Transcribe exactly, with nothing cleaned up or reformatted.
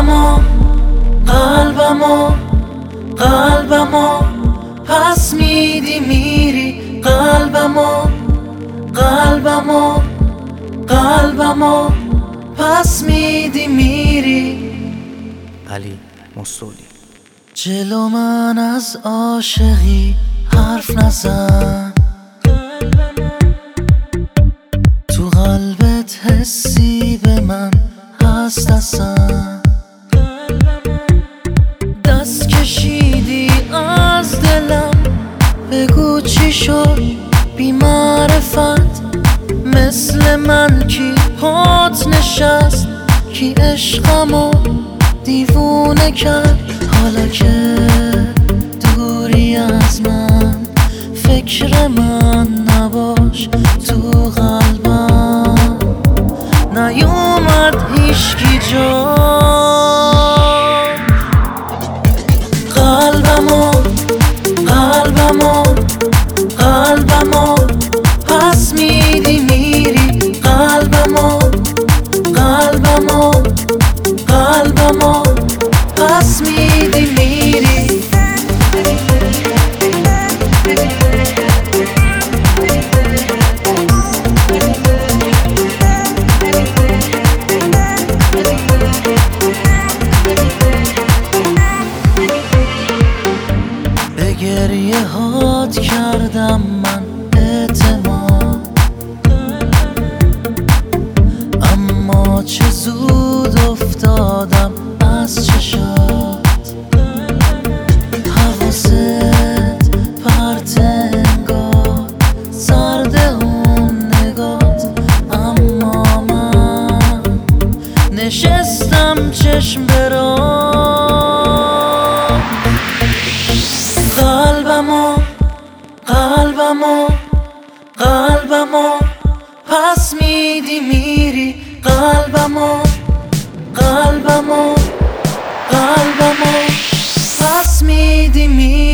قلبمو قلبمو قلبمو پس میدی میری قلبمو قلبمو قلبمو پس میدی میری. علی مستولی. جلو من از عاشقی حرف نزن، تو قلبت حسی به من هست اصلا. دست کشیدی از دلم، بگو چی شد بی معرفت. مثل من کی پات نشست، کی عشقمو دیوونه کرد. حالا که دوری از من، فکر من نباش تو قلبم. نیومد هیچکی جا. قلبمو قلبمو قلبمو پس میدی میری قلبمو قلبمو قلبمو پس میدی میری. به گریه هات کردم من اعتماد، اما چه زود افتادم از چشات. حواست پرت انگار، سرد اون نگات، اما من نشستم چشم برام. قلبمو قلبمو قلبمو پس میدی میری قلبمو قلبمو قلبمو پس میدی میری.